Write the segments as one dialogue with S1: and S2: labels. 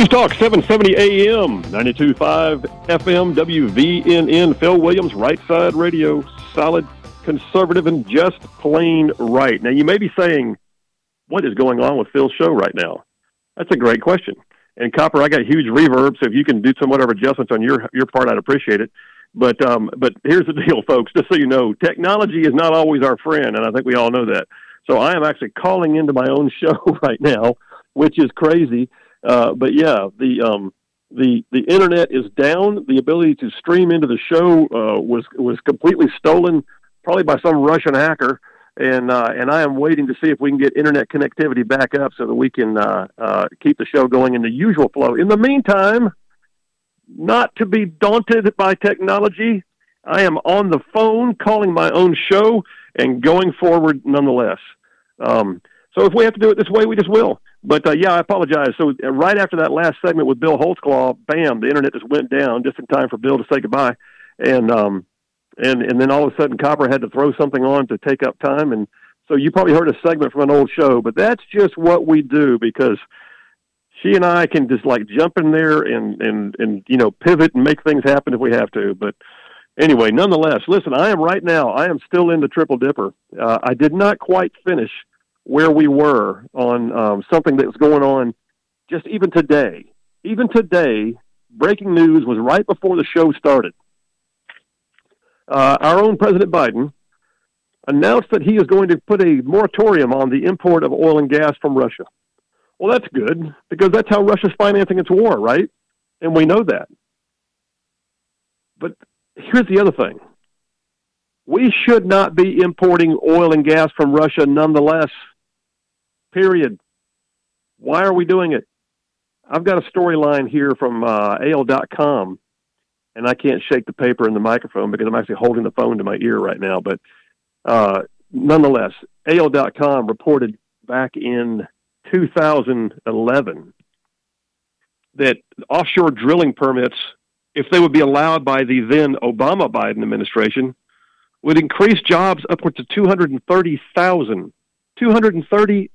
S1: News Talk 770 AM, 92.5 FM, WVNN. Phil Williams, Right Side Radio, solid, conservative, and just plain right. Now, you may be saying, what is going on with Phil's show right now? That's a great question. And Copper, I got huge reverb, so if you can do some whatever adjustments on your part, I'd appreciate it. But here's the deal, folks, just so you know, technology is not always our friend, and I think we all know that. So I am actually calling into my own show right now, which is crazy. But yeah, the internet is down. The ability to stream into the show was completely stolen, probably by some Russian hacker. And I am waiting to see if we can get internet connectivity back up so that we can keep the show going in the usual flow. In the meantime, not to be daunted by technology, I am on the phone calling my own show and going forward nonetheless. So if we have to do it this way, we just will. But, yeah, I apologize. So right after that last segment with Bill Holtzclaw, bam, the internet just went down just in time for Bill to say goodbye. And then all of a sudden Copper had to throw something on to take up time. And so you probably heard a segment from an old show, but that's just what we do because she and I can just like jump in there and pivot and make things happen if we have to. But anyway, nonetheless, listen, I am still in the Triple Dipper. I did not quite finish where we were on something that was going on just even today. Even today, breaking news was right before the show started. Our own President Biden announced that he is going to put a moratorium on the import of oil and gas from Russia. Well, that's good, because that's how Russia's financing its war, right? And we know that. But here's the other thing. We should not be importing oil and gas from Russia nonetheless. Period. Why are we doing it? I've got a storyline here from AL.com, and I can't shake the paper in the microphone because I'm actually holding the phone to my ear right now. But nonetheless, AL.com reported back in 2011 that offshore drilling permits, if they would be allowed by the then Obama-Biden administration, would increase jobs upwards to 230,000. 230,000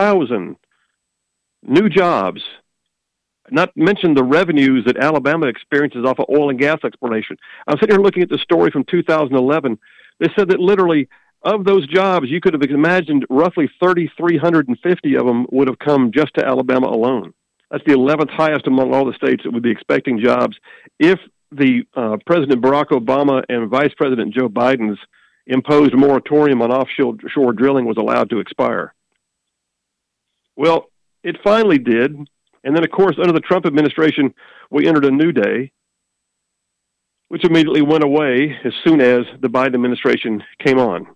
S1: new jobs, not to mention the revenues that Alabama experiences off of oil and gas exploration. I'm sitting here looking at the story from 2011. They said that literally of those jobs, you could have imagined roughly 3,350 of them would have come just to Alabama alone. That's the 11th highest among all the states that would be expecting jobs if the President Barack Obama and Vice President Joe Biden's imposed moratorium on offshore drilling was allowed to expire. Well, it finally did. And then, of course, under the Trump administration, we entered a new day, which immediately went away as soon as the Biden administration came on.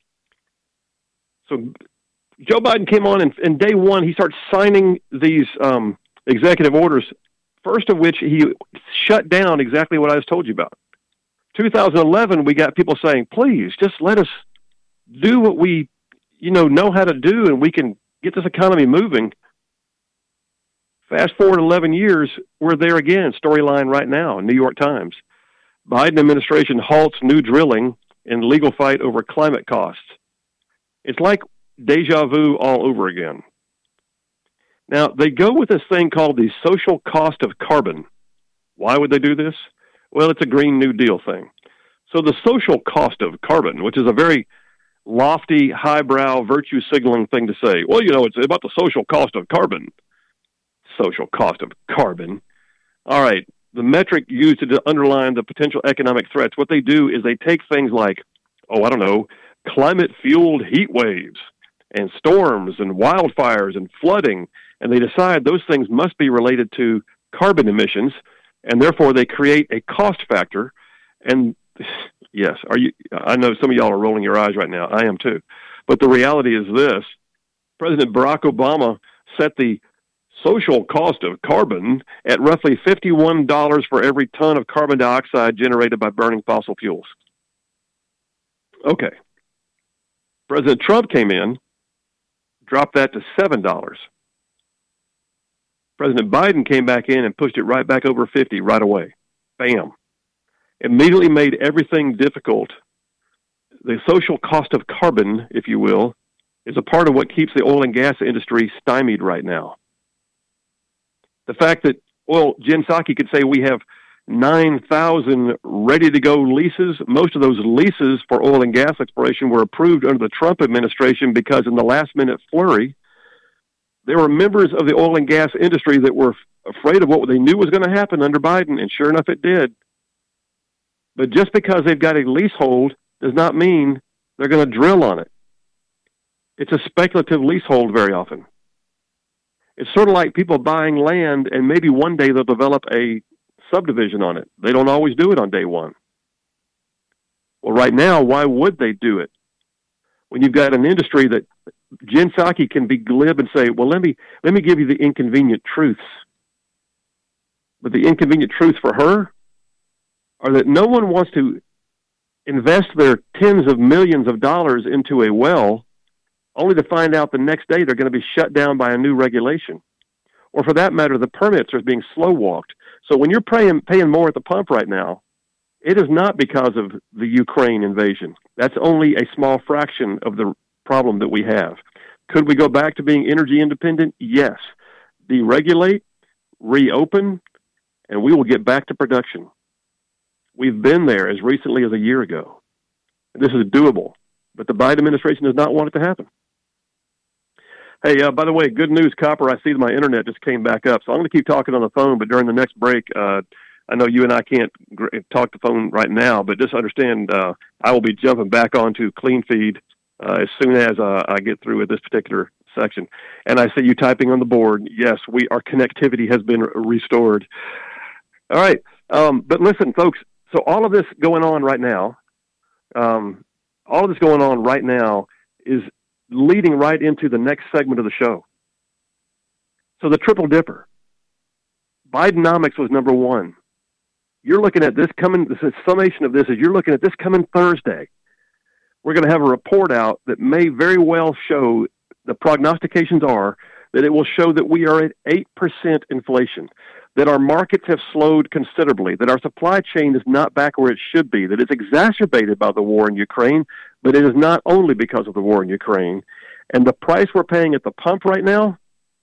S1: So Joe Biden came on, and day one, he starts signing these executive orders, first of which he shut down exactly what I just told you about. 2011, we got people saying, please, just let us do what we know how to do, and we can get this economy moving. Fast forward 11 years, we're there again. Storyline right now, New York Times. Biden administration halts new drilling in legal fight over climate costs. It's like deja vu all over again. Now, they go with this thing called the social cost of carbon. Why would they do this? Well, it's a Green New Deal thing. So the social cost of carbon, which is a very lofty, highbrow, virtue-signaling thing to say. Well, it's about the social cost of carbon. Social cost of carbon. All right, the metric used to underline the potential economic threats, what they do is they take things like, climate-fueled heat waves and storms and wildfires and flooding, and they decide those things must be related to carbon emissions, and therefore they create a cost factor. And yes, I know some of y'all are rolling your eyes right now. I am too. But the reality is this. President Barack Obama set the social cost of carbon at roughly $51 for every ton of carbon dioxide generated by burning fossil fuels. Okay. President Trump came in, dropped that to $7. President Biden came back in and pushed it right back over 50 right away. Bam. Immediately made everything difficult. The social cost of carbon, if you will, is a part of what keeps the oil and gas industry stymied right now. The fact that Jen Psaki could say we have 9,000 ready-to-go leases. Most of those leases for oil and gas exploration were approved under the Trump administration because in the last-minute flurry, there were members of the oil and gas industry that were afraid of what they knew was going to happen under Biden, and sure enough, it did. But just because they've got a leasehold does not mean they're going to drill on it. It's a speculative leasehold very often. It's sort of like people buying land, and maybe one day they'll develop a subdivision on it. They don't always do it on day one. Well, right now, why would they do it? When you've got an industry that Jen Psaki can be glib and say, well, let me give you the inconvenient truths. But the inconvenient truths for her are that no one wants to invest their tens of millions of dollars into a well only to find out the next day they're going to be shut down by a new regulation. Or for that matter, the permits are being slow-walked. So when you're paying more at the pump right now, it is not because of the Ukraine invasion. That's only a small fraction of the problem that we have. Could we go back to being energy independent? Yes. Deregulate, reopen, and we will get back to production. We've been there as recently as a year ago. This is doable, but the Biden administration does not want it to happen. Hey, by the way, good news, Copper. I see that my internet just came back up, so I'm going to keep talking on the phone, but during the next break, I know you and I can't talk the phone right now, but just understand I will be jumping back onto CleanFeed as soon as I get through with this particular section. And I see you typing on the board. Yes, our connectivity has been restored. All right, but listen, folks, so all of this going on right now, is leading right into the next segment of the show. So the triple dipper. Bidenomics was number one. You're looking at this summation of this is you're looking at this coming Thursday. We're going to have a report out that may very well show, the prognostications are that it will show that we are at 8% inflation, that our markets have slowed considerably, that our supply chain is not back where it should be, that it's exacerbated by the war in Ukraine, but it is not only because of the war in Ukraine. And the price we're paying at the pump right now,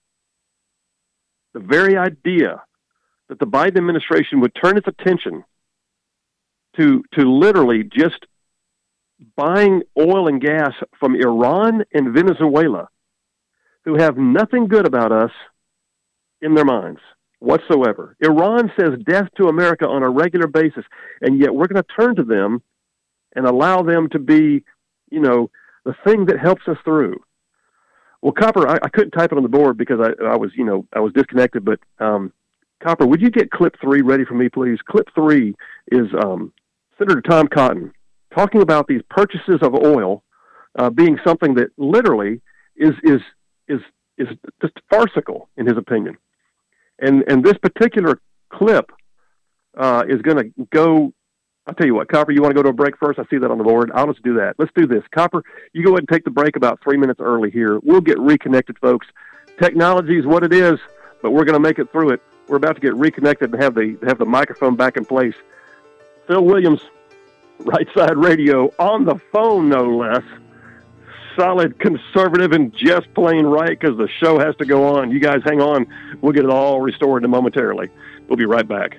S1: the very idea that the Biden administration would turn its attention to literally just buying oil and gas from Iran and Venezuela, who have nothing good about us in their minds whatsoever. Iran says death to America on a regular basis, and yet we're going to turn to them and allow them to be, the thing that helps us through. Well, Copper, I couldn't type it on the board because I was disconnected, but Copper, would you get clip 3 ready for me, please? Clip 3 is Senator Tom Cotton talking about these purchases of oil being something that literally is just farcical in his opinion. And this particular clip is going to go. I'll tell you what, Copper, you want to go to a break first? I see that on the board. I'll just do that. Let's do this. Copper, you go ahead and take the break about 3 minutes early here. We'll get reconnected, folks. Technology is what it is, but we're going to make it through it. We're about to get reconnected and have the microphone back in place. Phil Williams, Right Side Radio, on the phone, no less. Solid conservative and just plain right, because the show has to go on. You guys hang on. We'll get it all restored momentarily. We'll be right back.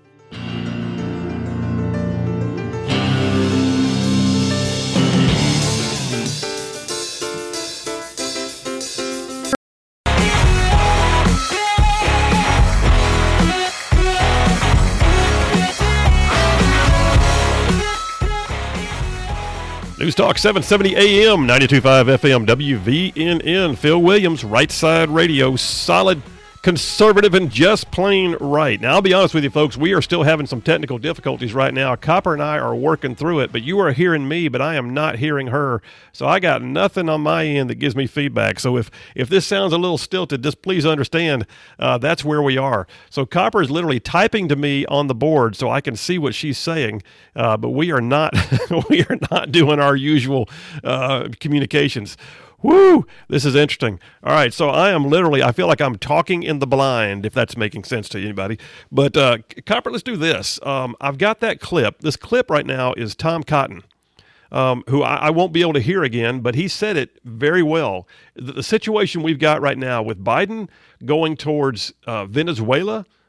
S1: News Talk 770 AM, 92.5 FM, WVNN. Phil Williams, Right Side Radio, solid conservative and just plain right. Now, I'll be honest with you, folks, we are still having some technical difficulties right now. Copper and I are working through it, but you are hearing me, but I am not hearing her. So I got nothing on my end that gives me feedback. So if this sounds a little stilted, just please understand that's where we are. So Copper is literally typing to me on the board so I can see what she's saying, but we are not we are not doing our usual communications. Woo! This is interesting. All right, so I feel like I'm talking in the blind, if that's making sense to anybody. But, Copper, let's do this. I've got that clip. This clip right now is Tom Cotton, who I won't be able to hear again, but he said it very well. The situation we've got right now with Biden going towards Venezuela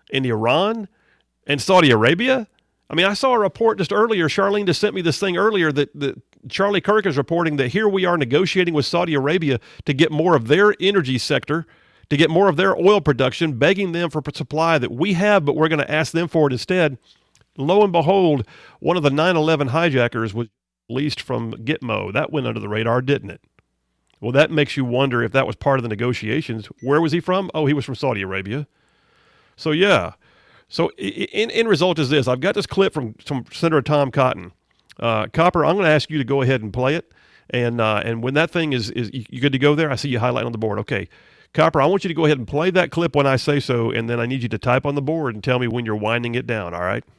S2: and Iran and Saudi Arabia. I mean, I saw a report just earlier. Charlene just sent me this thing earlier that Charlie Kirk is reporting that here we are negotiating with Saudi Arabia to get more of their energy sector, to get more of their oil production, begging them for supply that we have, but we're going to ask them for it instead. Lo and behold, one of the 9/11 hijackers was released from Gitmo. That went under the radar, didn't it? Well, that makes you wonder if that was part of the negotiations. Where was he from? Oh, he was from Saudi Arabia. So, yeah. So, in result is this. I've got this clip from Senator Tom Cotton. Copper, I'm going to ask you to go ahead and play it. And when that thing is you good to go there? I see you highlighting on the board. Okay. Copper, I want you to go ahead and play that clip when I say so, and then I need you to type on the board and tell me when you're winding it down, all right?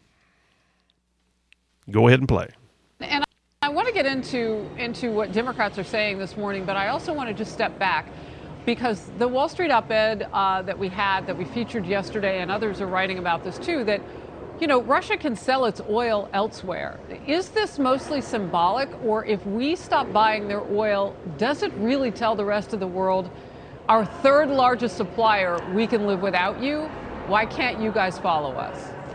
S2: Go ahead and play.
S3: And I want to get into what Democrats are saying this morning, but I also want to just step back because the Wall Street op-ed that we featured yesterday, and others are writing about this too, that, you know, Russia can sell its oil elsewhere. Is this mostly symbolic, or if we stop buying their oil, does it really tell the rest of the world, our third largest supplier, we can live without you? Why can't you guys follow us?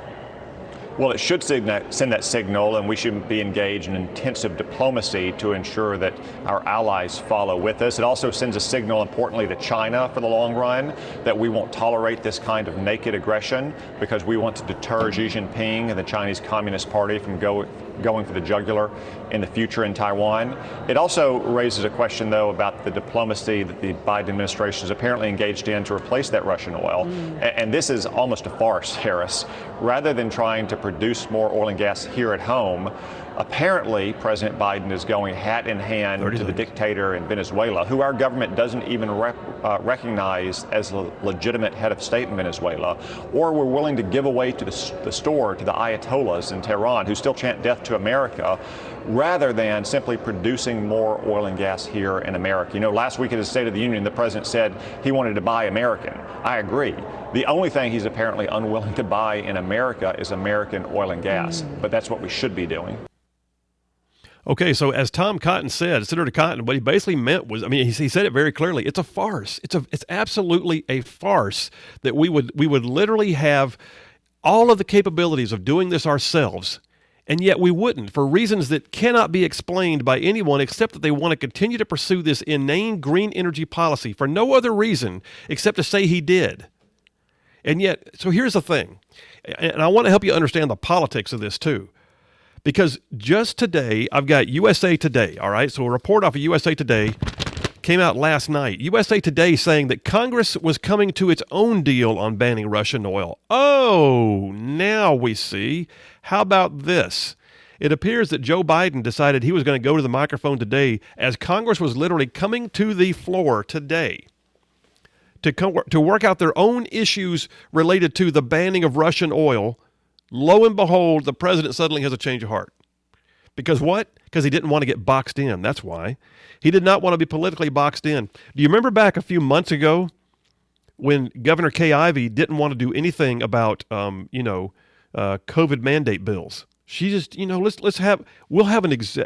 S4: Well, it should send that signal, and we should be engaged in intensive diplomacy to ensure that our allies follow with us. It also sends a signal, importantly, to China for the long run, that we won't tolerate this kind of naked aggression because we want to deter Xi Jinping and the Chinese Communist Party from going for the jugular in the future in Taiwan. It also raises a question, though, about the diplomacy that the Biden administration is apparently engaged in to replace that Russian oil. And this is almost a farce, Harris. Rather than trying to produce more oil and gas here at home, apparently President Biden is going hat in hand to the dictator in Venezuela, who our government doesn't even recognize as a legitimate head of state in Venezuela, or we're willing to give away to the store to the Ayatollahs in Tehran, who still chant death to America, rather than simply producing more oil and gas here in America. You know, last week at the State of the Union, the president said he wanted to buy American. I agree. The only thing he's apparently unwilling to buy in America is American oil and gas, but that's what we should be doing.
S2: Okay, so as Tom Cotton said, Senator Cotton, what he basically meant was, I mean, he said it very clearly. It's a farce. It's absolutely a farce that we would literally have all of the capabilities of doing this ourselves, and yet we wouldn't, for reasons that cannot be explained by anyone except that they want to continue to pursue this inane green energy policy for no other reason except to say he did. And yet, so here's the thing, and I want to help you understand the politics of this too. Because just today, I've got USA Today, all right? So a report off of USA Today came out last night. USA Today saying that Congress was coming to its own deal on banning Russian oil. Oh, now we see. How about this? It appears that Joe Biden decided he was going to go to the microphone today as Congress was literally coming to the floor today to work out their own issues related to the banning of Russian oil. Lo and behold, the president suddenly has a change of heart. Because what? Because he didn't want to get boxed in. That's why. He did not want to be politically boxed in. Do you remember back a few months ago when Governor Kay Ivey didn't want to do anything about, COVID mandate bills? She just, we'll have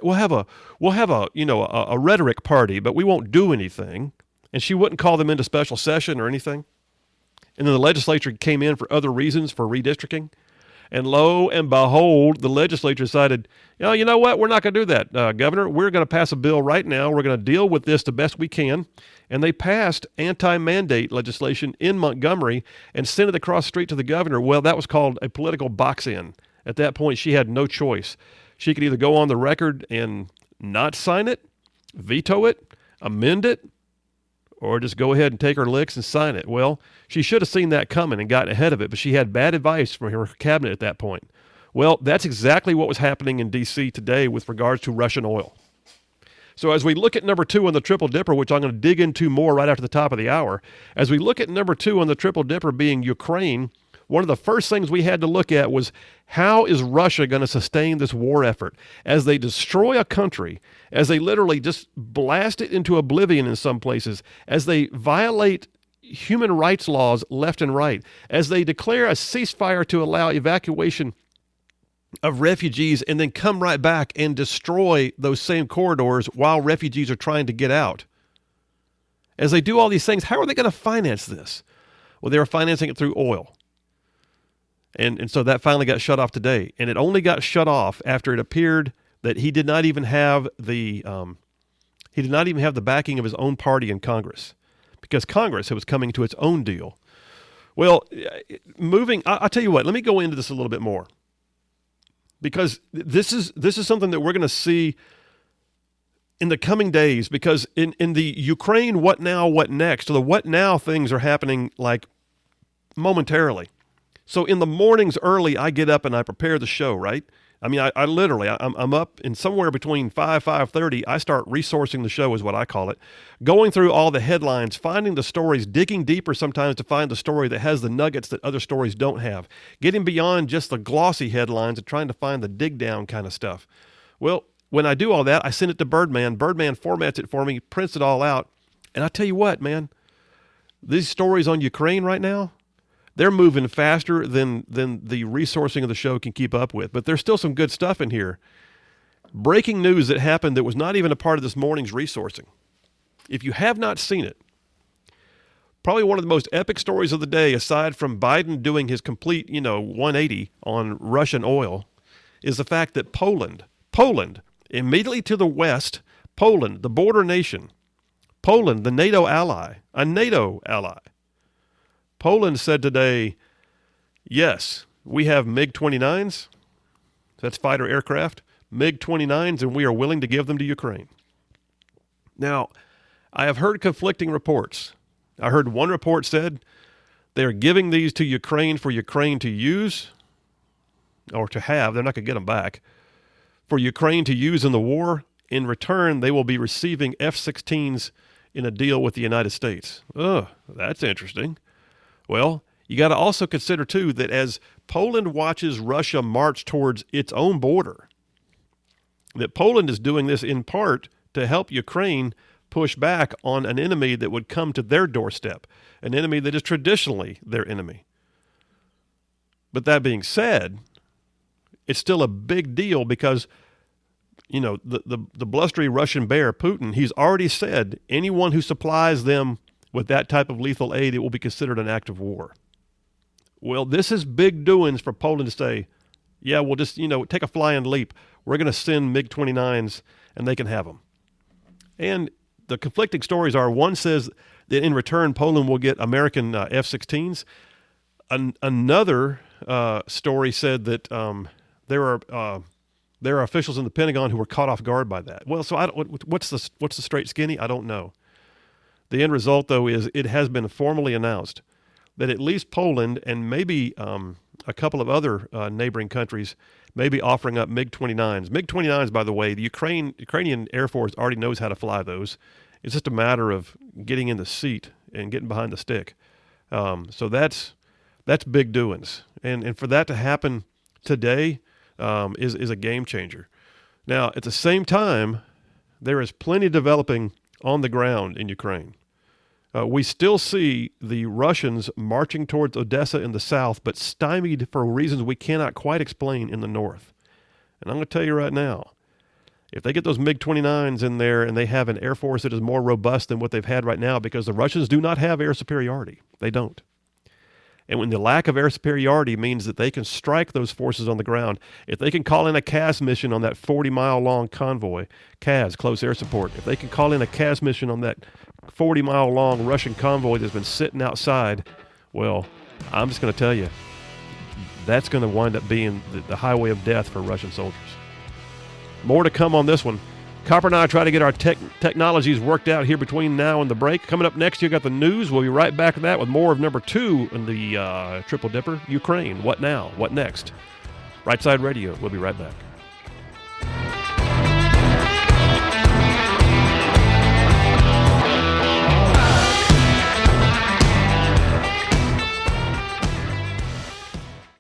S2: a rhetoric party, but we won't do anything. And she wouldn't call them into special session or anything. And then the legislature came in for other reasons, for redistricting. And lo and behold, the legislature decided, you know what? We're not going to do that, Governor. We're going to pass a bill right now. We're going to deal with this the best we can. And they passed anti-mandate legislation in Montgomery and sent it across the street to the governor. Well, that was called a political box-in. At that point, she had no choice. She could either go on the record and not sign it, veto it, amend it, or just go ahead and take her licks and sign it. Well, she should have seen that coming and gotten ahead of it, but she had bad advice from her cabinet at that point. Well, that's exactly what was happening in D.C. today with regards to Russian oil. So as we look at number 2 on the Triple Dipper, which I'm going to dig into more right after the top of the hour, as we look at number 2 on the Triple Dipper being Ukraine, one of the first things we had to look at was how is Russia going to sustain this war effort as they destroy a country, as they literally just blast it into oblivion in some places, as they violate human rights laws left and right, as they declare a ceasefire to allow evacuation of refugees and then come right back and destroy those same corridors while refugees are trying to get out. As they do all these things, how are they going to finance this? Well, they were financing it through oil. And so that finally got shut off today. And it only got shut off after it appeared that he did not even have the backing of his own party in Congress, because Congress was coming to its own deal. Well, I'll tell you what, let me go into this a little bit more, because this is something that we're going to see in the coming days, because in the Ukraine what now, what next, the what now things are happening like momentarily. So in the mornings early, I get up and I prepare the show, right? I mean, I literally, I'm up in somewhere between 5:30. I start resourcing the show, is what I call it, going through all the headlines, finding the stories, digging deeper sometimes to find the story that has the nuggets that other stories don't have, getting beyond just the glossy headlines and trying to find the dig down kind of stuff. Well, when I do all that, I send it to Birdman. Birdman formats it for me, prints it all out. And I tell you what, man, these stories on Ukraine right now, they're moving faster than the resourcing of the show can keep up with. But there's still some good stuff in here. Breaking news that happened that was not even a part of this morning's resourcing. If you have not seen it, probably one of the most epic stories of the day, aside from Biden doing his complete, 180 on Russian oil, is the fact that Poland, immediately to the west, Poland, the border nation, Poland, the NATO ally, a NATO ally, Poland said today, yes, we have MiG-29s, that's fighter aircraft, MiG-29s, and we are willing to give them to Ukraine. Now, I have heard conflicting reports. I heard one report said they're giving these to Ukraine for Ukraine to use, or to have, they're not going to get them back, for Ukraine to use in the war. In return, they will be receiving F-16s in a deal with the United States. That's interesting. Well, you got to also consider, too, that as Poland watches Russia march towards its own border, that Poland is doing this in part to help Ukraine push back on an enemy that would come to their doorstep, an enemy that is traditionally their enemy. But that being said, it's still a big deal because, the blustery Russian bear, Putin, he's already said anyone who supplies them with that type of lethal aid, it will be considered an act of war. Well, this is big doings for Poland to say, yeah, we'll just, take a flying leap. We're going to send MiG-29s and they can have them. And the conflicting stories are, one says that in return, Poland will get American F-16s. Another story said that there are officials in the Pentagon who were caught off guard by that. Well, so what's the straight skinny? I don't know. The end result, though, is it has been formally announced that at least Poland and maybe a couple of other neighboring countries may be offering up MiG-29s. MiG-29s, by the way, the Ukrainian Air Force already knows how to fly those. It's just a matter of getting in the seat and getting behind the stick. So that's big doings. And for that to happen today is a game changer. Now, at the same time, there is plenty developing on the ground in Ukraine. We still see the Russians marching towards Odessa in the south, but stymied for reasons we cannot quite explain in the north. And I'm going to tell you right now, if they get those MiG-29s in there and they have an air force that is more robust than what they've had right now, because the Russians do not have air superiority. They don't. And when the lack of air superiority means that they can strike those forces on the ground, if they can call in a CAS mission on that 40-mile-long convoy, CAS, close air support, if they can call in a CAS mission on that 40-mile-long Russian convoy that's been sitting outside, well, I'm just going to tell you, that's going to wind up being the highway of death for Russian soldiers. More to come on this one. Copper and I try to get our technologies worked out here between now and the break. Coming up next, you got the news. We'll be right back to that with more of number 2 in the Triple Dipper, Ukraine. What now? What next? Right Side Radio. We'll be right back.